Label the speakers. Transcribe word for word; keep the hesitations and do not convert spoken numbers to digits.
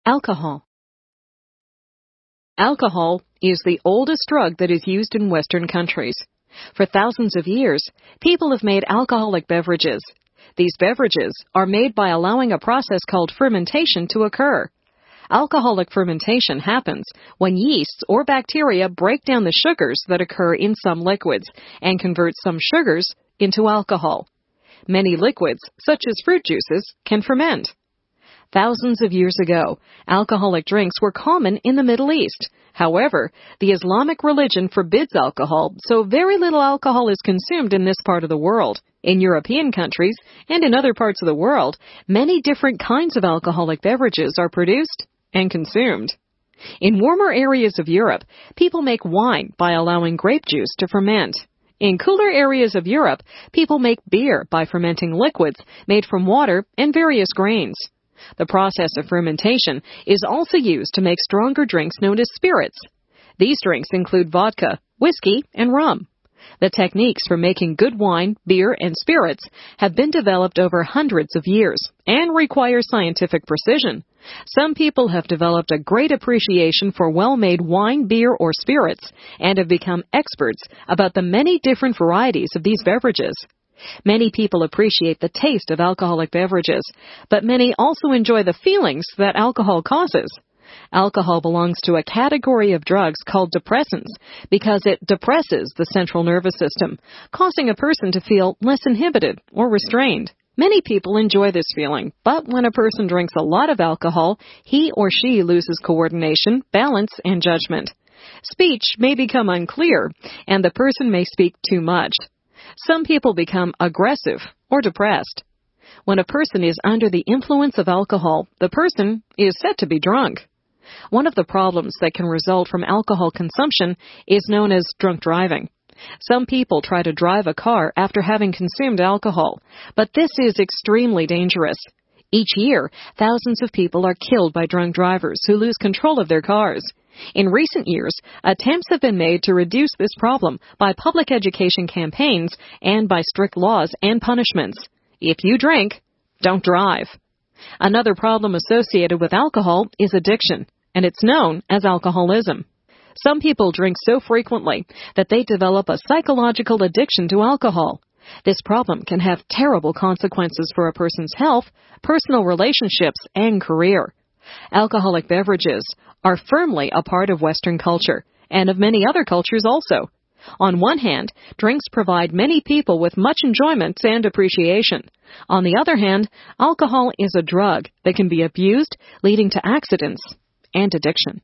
Speaker 1: Alcohol. Alcohol is the oldest drug that is used in Western countries. For thousands of years, people have made alcoholic beverages. These beverages are made by allowing a process called fermentation to occur. Alcoholic fermentation happens when yeasts or bacteria break down the sugars that occur in some liquids and convert some sugars into alcohol. Many liquids, such as fruit juices, can ferment. Thousands of years ago, alcoholic drinks were common in the Middle East. However, the Islamic religion forbids alcohol, so very little alcohol is consumed in this part of the world. In European countries and in other parts of the world, many different kinds of alcoholic beverages are produced and consumed. In warmer areas of Europe, people make wine by allowing grape juice to ferment. In cooler areas of Europe, people make beer by fermenting liquids made from water and various grains. The process of fermentation is also used to make stronger drinks known as spirits. These drinks include vodka, whiskey, and rum. The techniques for making good wine, beer, and spirits have been developed over hundreds of years and require scientific precision. Some people have developed a great appreciation for well-made wine, beer, or spirits and have become experts about the many different varieties of these beverages. Many people appreciate the taste of alcoholic beverages, but many also enjoy the feelings that alcohol causes. Alcohol belongs to a category of drugs called depressants because it depresses the central nervous system, causing a person to feel less inhibited or restrained. Many people enjoy this feeling, but when a person drinks a lot of alcohol, he or she loses coordination, balance, and judgment. Speech may become unclear, and the person may speak too much. Some people become aggressive or depressed. When a person is under the influence of alcohol, the person is said to be drunk. One of the problems that can result from alcohol consumption is known as drunk driving. Some people try to drive a car after having consumed alcohol, but this is extremely dangerous. Each year, thousands of people are killed by drunk drivers who lose control of their cars. In recent years, attempts have been made to reduce this problem by public education campaigns and by strict laws and punishments. If you drink, don't drive. Another problem associated with alcohol is addiction, and it's known as alcoholism. Some people drink so frequently that they develop a psychological addiction to alcohol. This problem can have terrible consequences for a person's health, personal relationships, and career. Alcoholic beverages are firmly a part of Western culture, and of many other cultures also. On one hand, drinks provide many people with much enjoyment and appreciation. On the other hand, alcohol is a drug that can be abused, leading to accidents and addiction.